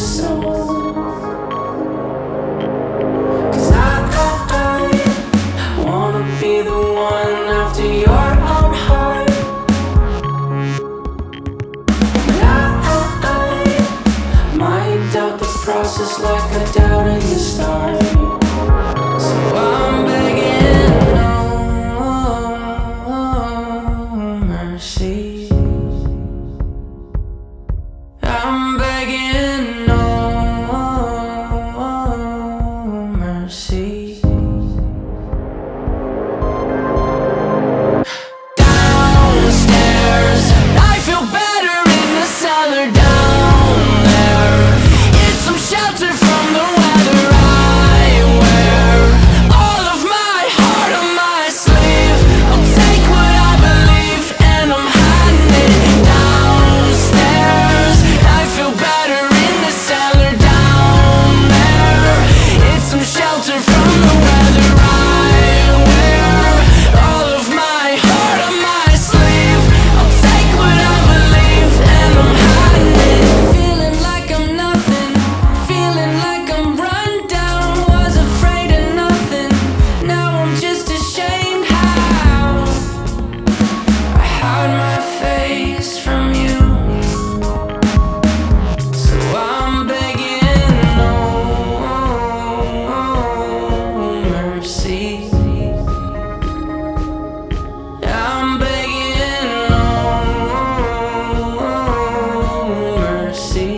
soul. 'Cause I wanna be the one after your own heart. But I might doubt the process like I doubted the start. So I'm begging, no mercy. I'm begging, no mercy. Downstairs, I feel better in the cellar down there. It's some shelter from the weather I wear. All of my heart on my sleeve. I'll take what I believe and I'm hiding it. Downstairs, I feel better in the cellar down there. It's some shelter from the weather I wear. All of my heart on my sleeve. I'll take what I believe and I'm hiding it. Feeling like I'm nothing, feeling like I'm run down. Was afraid of nothing, now I'm just ashamed how I hide my face from you. So I'm begging, no mercy. I'm begging, no mercy.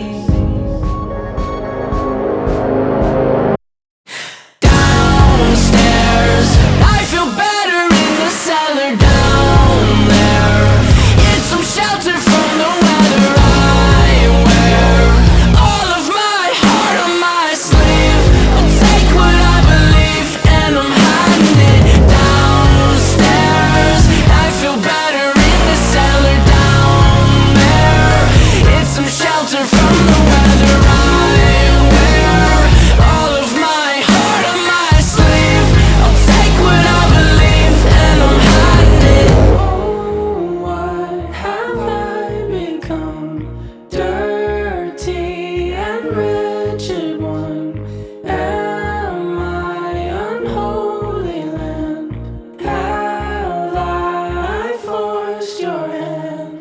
Downstairs, I feel better in the cellar down there. It's some shelter from the weather I wear. All of my heart on my sleeve. I'll take what I believe and I'm hiding it. Downstairs, I feel better in the cellar down there. It's some shelter from the weather I wear. All of my heart on my sleeve. I'll take what I believe and I'm hiding it. Oh, what have I become? Dirty and wretched one. Am I unholy land? Have I forced your hand?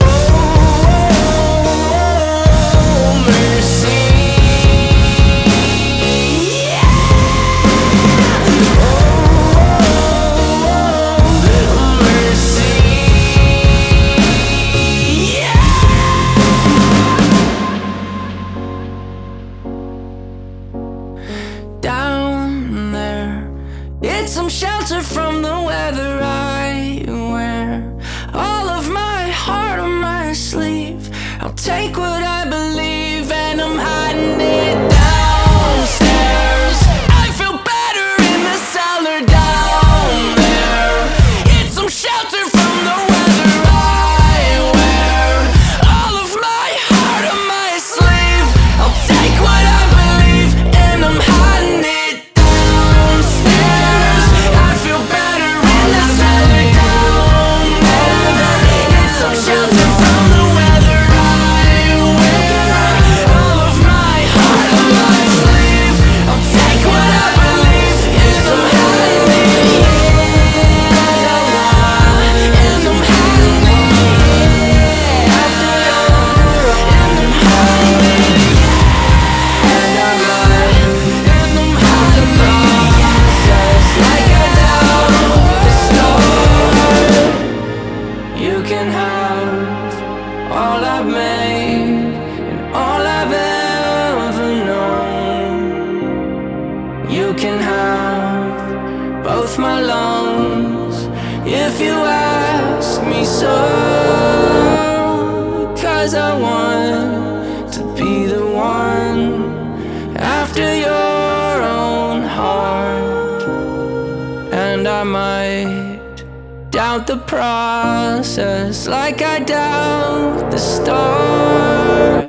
Mercy. Down there, it's some shelter from the weather I wear. All of my heart on my sleeve. I'll take what I believe and I'm hiding it. Downstairs, I feel better in the cellar down there. It's some shelter from the weather I wear. All of my heart on my sleeve. I'll take what I believe and I'm hiding it. Downstairs, I feel better in the cellar down there. It's some shelter from the weather I wear. All of my heart on my sleeve. I'll take what I believe and I'm hiding it. And I'm hiding it. After all, and I'm hiding it. And I'm hiding it. Just like I doubt the start. You can have all I've made and all I've ever known. You can have both my lungs if you ask me so. 'Cause I want to be the one after your own heart. And I might doubt the process like I doubt the start.